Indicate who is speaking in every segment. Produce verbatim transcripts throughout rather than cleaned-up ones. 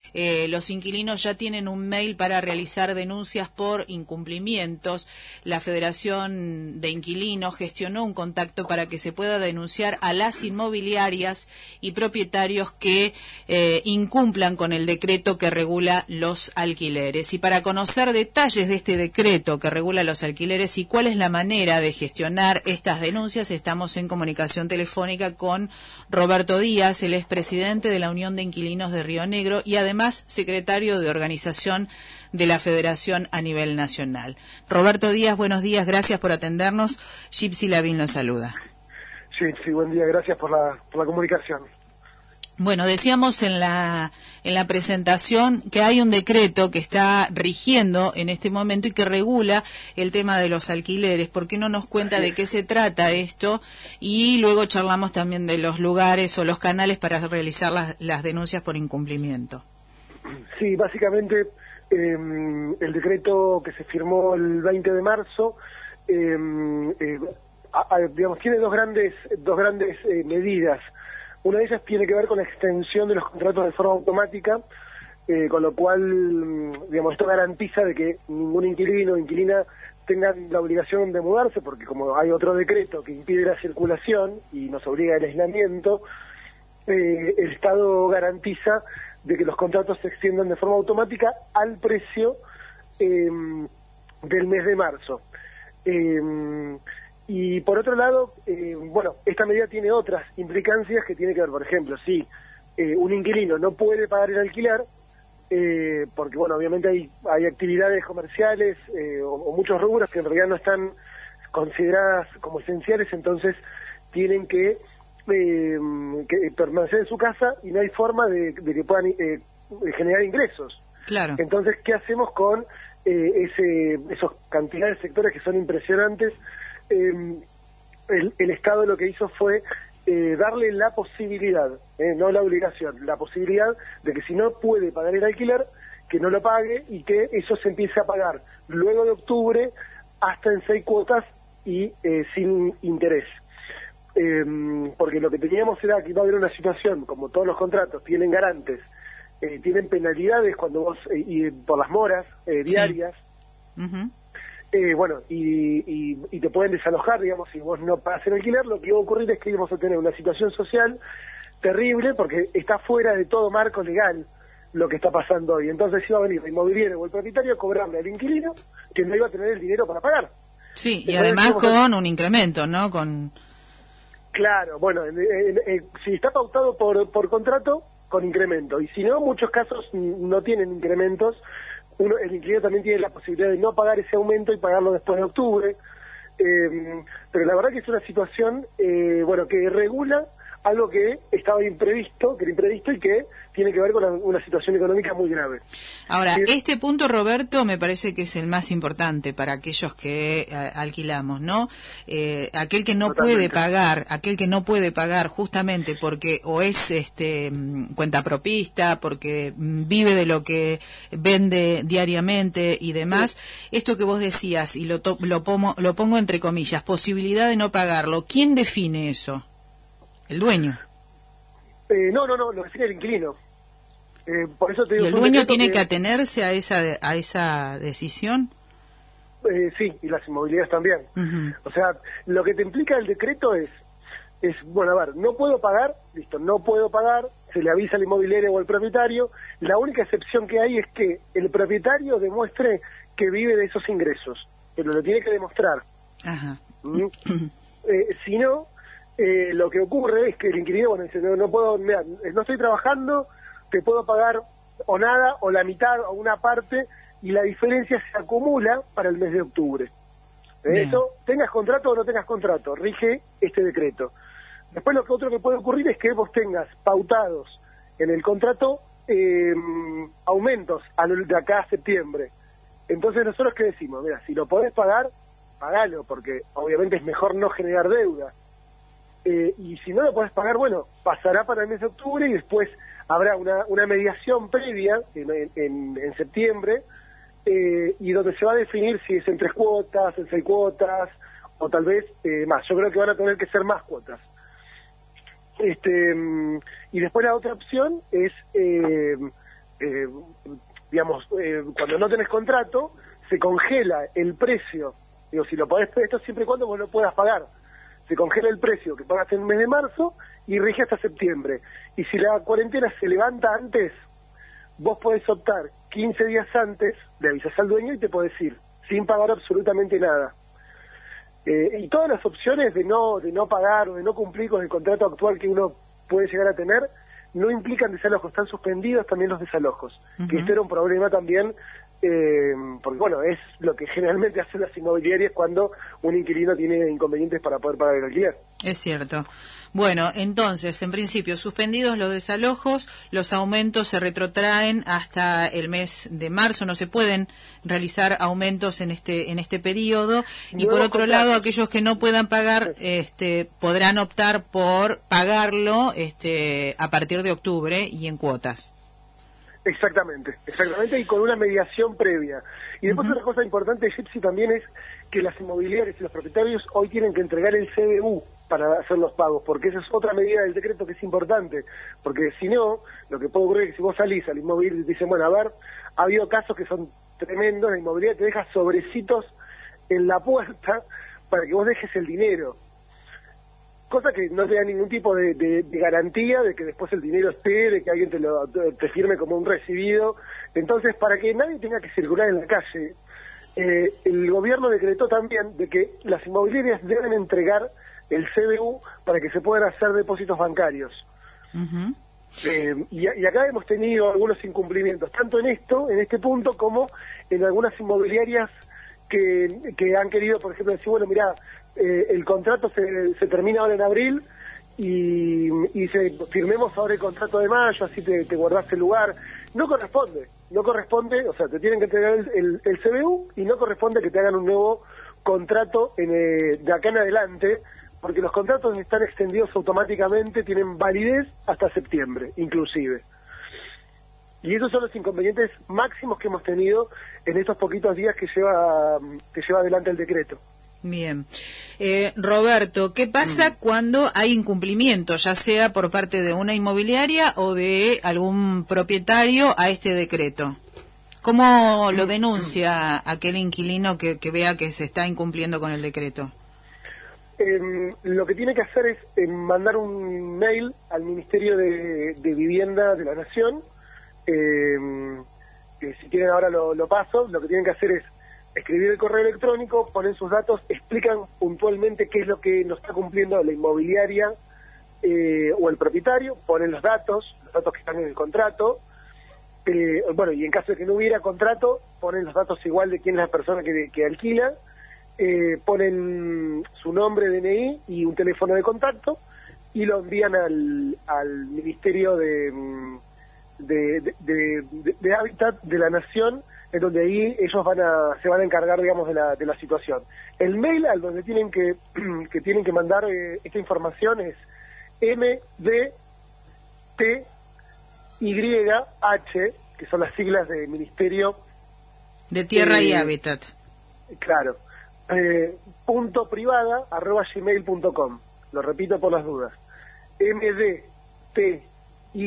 Speaker 1: eh, los inquilinos ya tienen un mail para realizar denuncias por incumplimientos. La Federación de Inquilinos gestionó un contacto para que se pueda denunciar a las inmobiliarias y propietarios que eh, incumplan con el decreto que regula los alquileres. Y para conocer detalles de este decreto que regula los alquileres y cuál es la manera de gestionar estas denuncias, estamos en comunicación telefónica con Roberto Díaz, el expresidente de la Unión de Inquilinos de Río Negro y además secretario de organización de la Federación a nivel nacional. Roberto Díaz, buenos días, gracias por atendernos. Gypsy Lavín lo saluda.
Speaker 2: Sí, sí, buen día, gracias por la, por la comunicación.
Speaker 1: Bueno, decíamos en la en la presentación que hay un decreto que está rigiendo en este momento y que regula el tema de los alquileres. ¿Por qué no nos cuenta de qué se trata esto? Y luego charlamos también de los lugares o los canales para realizar las, las denuncias por incumplimiento.
Speaker 2: Sí, básicamente eh, el decreto que se firmó el veinte de marzo eh, eh, a, a, digamos, tiene dos grandes, dos grandes eh, medidas. Una de ellas tiene que ver con la extensión de los contratos de forma automática, eh, con lo cual, digamos, esto garantiza de que ningún inquilino o inquilina tengan la obligación de mudarse, porque como hay otro decreto que impide la circulación y nos obliga al aislamiento, eh, el Estado garantiza de que los contratos se extiendan de forma automática al precio eh, del mes de marzo. Eh, Y por otro lado, eh, bueno, esta medida tiene otras implicancias que tiene que ver, por ejemplo, si eh, un inquilino no puede pagar el alquiler, eh, porque bueno, obviamente hay, hay actividades comerciales eh, o, o muchos rubros que en realidad no están consideradas como esenciales, entonces tienen que, eh, que permanecer en su casa y no hay forma de, de que puedan eh, generar ingresos.
Speaker 1: Claro.
Speaker 2: Entonces, ¿qué hacemos con eh, ese esos cantidades de sectores que son impresionantes? Eh, el, el Estado lo que hizo fue eh, darle la posibilidad, eh, no la obligación, la posibilidad de que si no puede pagar el alquiler, que no lo pague y que eso se empiece a pagar luego de octubre hasta en seis cuotas y eh, sin interés. Eh, porque lo que teníamos era que iba a haber una situación, como todos los contratos tienen garantes, eh, tienen penalidades cuando vos, eh, y por las moras eh, diarias.
Speaker 1: Sí. Uh-huh.
Speaker 2: Eh, bueno, y, y, y te pueden desalojar, digamos, si vos no pagas el alquiler. Lo que va a ocurrir es que vamos a tener una situación social terrible porque está fuera de todo marco legal lo que está pasando hoy. Entonces iba a venir el inmobiliario o el propietario a cobrarle al inquilino que no iba a tener el dinero para pagar.
Speaker 1: Sí, y
Speaker 2: Entonces,
Speaker 1: además con
Speaker 2: a...
Speaker 1: un incremento, ¿no? Con
Speaker 2: Claro, bueno, eh, eh, eh, si está pautado por, por contrato, con incremento. Y si no, muchos casos no tienen incrementos. Uno, el inquilino también tiene la posibilidad de no pagar ese aumento y pagarlo después de octubre, eh, pero la verdad que es una situación, eh, bueno, que regula algo que estaba imprevisto, que era imprevisto y que tiene que ver con una, una situación económica muy grave.
Speaker 1: Ahora,
Speaker 2: Sí.
Speaker 1: Este punto, Roberto, me parece que es el más importante para aquellos que eh, alquilamos, ¿no? Eh, aquel que no
Speaker 2: Totalmente.
Speaker 1: puede pagar, aquel que no puede pagar justamente porque o es este cuentapropista, porque vive de lo que vende diariamente y demás. Sí. Esto que vos decías, y lo, to lo, pongo, lo pongo entre comillas, posibilidad de no pagarlo, ¿quién define eso? ¿El dueño?
Speaker 2: Eh, no, no, no, lo define el inquilino. Eh, por eso te digo,
Speaker 1: ¿Y el dueño tiene que... que atenerse a esa a esa decisión?
Speaker 2: Eh, sí, y las inmobiliarias también. Uh-huh. O sea, lo que te implica el decreto es, es, bueno, a ver, no puedo pagar, listo, no puedo pagar, se le avisa al inmobiliario o al propietario. La única excepción que hay es que el propietario demuestre que vive de esos ingresos, pero lo tiene que demostrar.
Speaker 1: Ajá.
Speaker 2: ¿Mm? eh, si no, eh, lo que ocurre es que el inquilino, bueno, dice, no, no puedo, mira, no estoy trabajando, te puedo pagar o nada, o la mitad, o una parte, y la diferencia se acumula para el mes de octubre. ¿Eh? Eso, tengas contrato o no tengas contrato, rige este decreto. Después lo que otro que puede ocurrir es que vos tengas pautados en el contrato eh, aumentos a lo de acá a septiembre. Entonces nosotros ¿qué decimos? Mira, si lo podés pagar, pagalo, porque obviamente es mejor no generar deuda. Eh, y si no lo podés pagar, bueno, pasará para el mes de octubre y después habrá una, una mediación previa en, en, en septiembre, eh, y donde se va a definir si es en tres cuotas, en seis cuotas, o tal vez eh, más. Yo creo que van a tener que ser más cuotas. Este, y después la otra opción es, eh, eh, digamos, eh, cuando no tenés contrato, se congela el precio. Digo, si lo podés, esto siempre y cuando vos lo puedas pagar. Se congela el precio que pagaste en el mes de marzo y rige hasta septiembre. Y si la cuarentena se levanta antes, vos podés optar quince días antes, le avisas al dueño y te podés ir, sin pagar absolutamente nada. Eh, y todas las opciones de no de no pagar o de no cumplir con el contrato actual que uno puede llegar a tener, no implican desalojos, están suspendidos también los desalojos, uh-huh. que este era un problema también, eh, porque bueno, es lo que generalmente hacen las inmobiliarias cuando un inquilino tiene inconvenientes para poder pagar el alquiler.
Speaker 1: Es cierto. Bueno, entonces, en principio, suspendidos los desalojos, los aumentos se retrotraen hasta el mes de marzo, no se pueden realizar aumentos en este en este periodo, y por otro lado, aquellos que no puedan pagar este podrán optar por pagarlo este a partir de octubre y en cuotas.
Speaker 2: Exactamente, exactamente, y con una mediación previa. Y después uh-huh. otra cosa importante, Gypsy, también es que las inmobiliarias y los propietarios hoy tienen que entregar el C D U para hacer los pagos, porque esa es otra medida del decreto que es importante, porque si no, lo que puede ocurrir es que si vos salís al inmobiliario y te dicen, bueno, a ver, ha habido casos que son tremendos, la inmobiliaria te deja sobrecitos en la puerta para que vos dejes el dinero, cosa que no te da ningún tipo de, de, de garantía de que después el dinero esté, de que alguien te lo te firme como un recibido. Entonces, para que nadie tenga que circular en la calle, eh, el gobierno decretó también de que las inmobiliarias deben entregar el C D U para que se puedan hacer depósitos bancarios. Uh-huh. eh, y, y acá hemos tenido algunos incumplimientos, tanto en esto, en este punto, como en algunas inmobiliarias que, que han querido, por ejemplo, decir, bueno, mirá, eh, el contrato se, se termina ahora en abril y, y se, firmemos ahora el contrato de mayo, así te, te guardaste el lugar. No corresponde, no corresponde, o sea, te tienen que entregar el, el, el C D U y no corresponde que te hagan un nuevo contrato en, eh, de acá en adelante, porque los contratos están extendidos automáticamente, tienen validez hasta septiembre, inclusive. Y esos son los inconvenientes máximos que hemos tenido en estos poquitos días que lleva que lleva adelante el decreto.
Speaker 1: Bien. Eh, Roberto, ¿qué pasa mm. cuando hay incumplimiento, ya sea por parte de una inmobiliaria o de algún propietario a este decreto? ¿Cómo lo denuncia aquel inquilino que, que vea que se está incumpliendo con el decreto?
Speaker 2: Eh, lo que tiene que hacer es eh, mandar un mail al Ministerio de, de Vivienda de la Nación. Eh, eh, si quieren ahora lo, lo paso. Lo que tienen que hacer es escribir el correo electrónico, ponen sus datos, explican puntualmente qué es lo que no está cumpliendo la inmobiliaria eh, o el propietario, ponen los datos, los datos que están en el contrato. Eh, bueno, y en caso de que no hubiera contrato, ponen los datos igual de quién es la persona que, que alquila. Eh, ponen su nombre, D N I y un teléfono de contacto y lo envían al, al Ministerio de, de, de, de, de, de Hábitat de la Nación, en donde ahí ellos van a se van a encargar, digamos, de la, de la situación. El mail al donde tienen que, que tienen que mandar eh, esta información es M D T Y H, que son las siglas de Ministerio
Speaker 1: de Tierra eh, y Hábitat.
Speaker 2: Claro. Eh, punto privada arroba gmail punto com. Lo repito por las dudas. M D T Y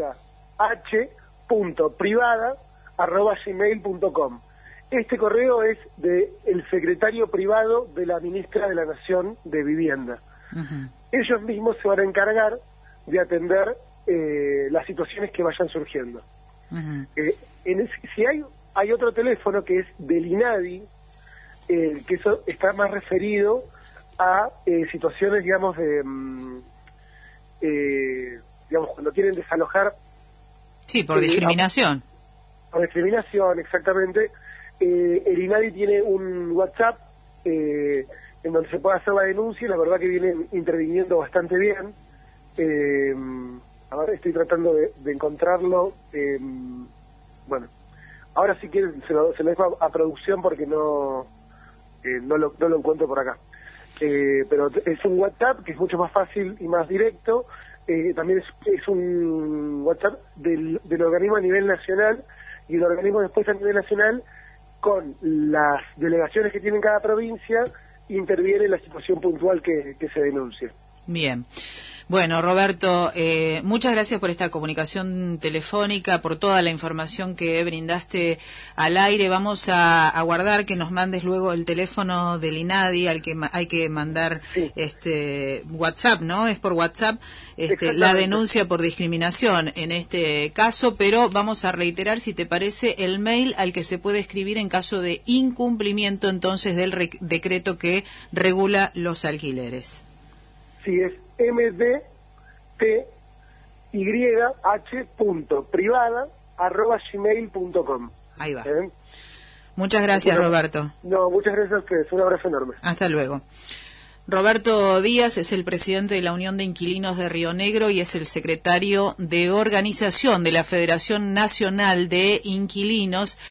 Speaker 2: H punto privada arroba gmail punto com. Este correo es de el secretario privado de la ministra de la Nación de Vivienda. Uh-huh. Ellos mismos se van a encargar de atender eh, las situaciones que vayan surgiendo. Uh-huh. Eh, en el, si hay hay otro teléfono que es del INADI, Eh, que eso está más referido a eh, situaciones, digamos, de, mm, eh, digamos, cuando quieren desalojar.
Speaker 1: Sí, por eh, discriminación.
Speaker 2: A, por discriminación, exactamente. Eh, el INADI tiene un WhatsApp eh, en donde se puede hacer la denuncia y la verdad que vienen interviniendo bastante bien. Eh, a ver, estoy tratando de, de encontrarlo. Eh, bueno, ahora sí que se lo, se lo dejo a, a producción porque no... Eh, no, lo, no lo encuentro por acá. Eh, pero es un WhatsApp que es mucho más fácil y más directo. Eh, también es, es un WhatsApp del, del organismo a nivel nacional, y el organismo después a nivel nacional, con las delegaciones que tiene cada provincia, interviene en la situación puntual que, que se denuncia.
Speaker 1: Bien. Bueno, Roberto, eh, muchas gracias por esta comunicación telefónica, por toda la información que brindaste al aire. Vamos a aguardar que nos mandes luego el teléfono del INADI, al que ma hay que mandar
Speaker 2: sí.
Speaker 1: este WhatsApp, ¿no? Es por WhatsApp este, la denuncia por discriminación en este caso, pero vamos a reiterar, si te parece, el mail al que se puede escribir en caso de incumplimiento entonces del decreto que regula los alquileres.
Speaker 2: Sí, es m d t y h punto privada arroba gmail punto com.
Speaker 1: Ahí va. ¿Eh? Muchas gracias, bueno, Roberto.
Speaker 2: No, muchas gracias a ustedes. Un abrazo enorme.
Speaker 1: Hasta luego. Roberto Díaz es el presidente de la Unión de Inquilinos de Río Negro y es el secretario de organización de la Federación Nacional de Inquilinos.